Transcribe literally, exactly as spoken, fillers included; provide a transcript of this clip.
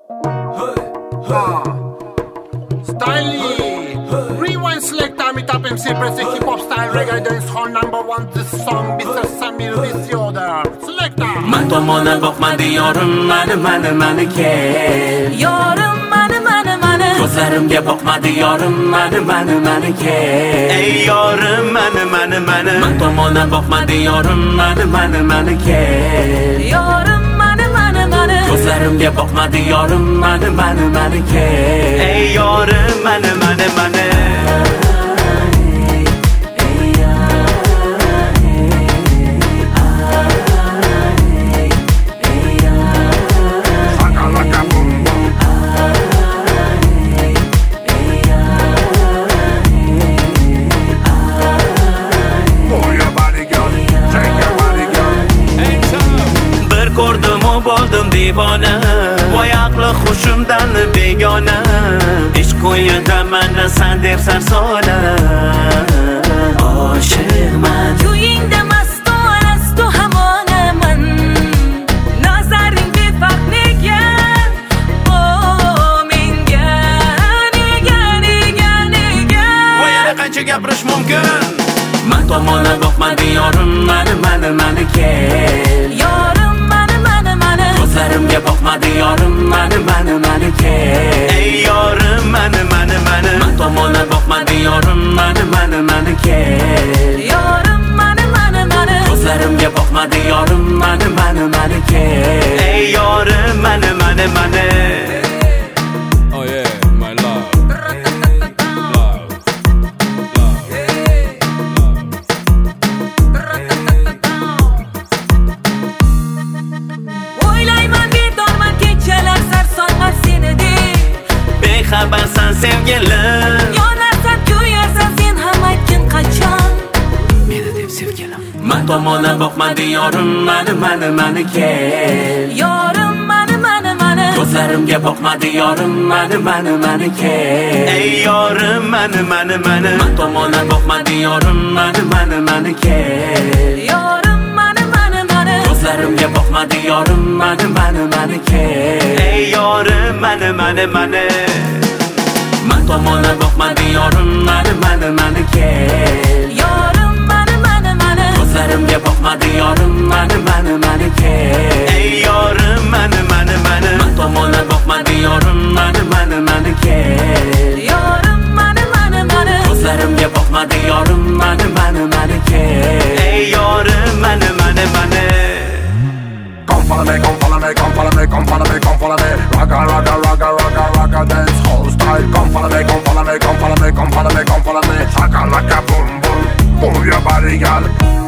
Styly, rewind selector, meet up M C press hip hop style reggae dance hall number one. This song Mister Samir with the order selector. Man tomona boqmadi yorim, mani mani mani kel. Yorim mani mani mani. Ko'zlarimga boqmadi yorim, mani mani mani kel. Ey yorim, mani mani mani. Man tomona boqmadi yorim, mani mani mani kel. Yorim mani mani mani. Ko'zlarimga boqmadi yorim, mani mani mani kel. Ey yorim, mani mani mani. Bo'ldim divona, voy aqli xushimdan begona. Ish qo'yida mana san deb sarsola. Oshiqman Kuyingda mastu arastu hamonaman. Nazaring befarq nega? Oh menga nega nega nega? Voy yana qancha gapirish mumkin? Man tomona boqmadi yorim, mani mani mani kel. Yorim mani mani mani. Ko'zlarimga boqmadi yorim, mani mani mani kel. Ey yorim, mani mani mani. Man tomona boqmadi yorim, mani mani mani kel. Yorim mani mani mani. Ko'zlarimga boqmadi yorim, mani mani mani kel. Ey yorim, mani mani mani. Oh yeah, my love. Love. O'ylayman bedorman kechalar sarson seni deb. Bexabarsan sevgilim. Yonarsan kuyarsan sen ham aytgin qachon. Meni deb sevgilim. Man tomona boqmadi yorim, mani mani mani kel. Yorim mani mani mani. Ko'zlarimga boqmadi yorim, mani mani mani kel. Ey yorim, mani mani mani. Man tomona boqmadi yorim, mani mani mani kel. Yorim mani mani mani. Ko'zlarimga boqmadi yorim, mani mani mani kel. Ey yorim, mani mani mani. Man tomona boqmadi yorim, mani mani mani kel. Yorim mani mani mani. Ko'zlarimga boqmadi yorim, mani mani mani kel. Ey yorim, mani mani mani. Man tomona boqmadi yorim, mani mani mani kel. Yorim mani mani mani. Ko'zlarimga boqmadi yorim, mani mani mani kel. Ey yorim, mani mani mani. Come follow me, come follow me, come follow me, come follow me, come follow me. Rocka, rocka, rocka, rocka, rocka, dance hall style. Come follow me, come follow me, come follow me, come follow me, come follow me. Shaka laka boom boom, move your body, girl.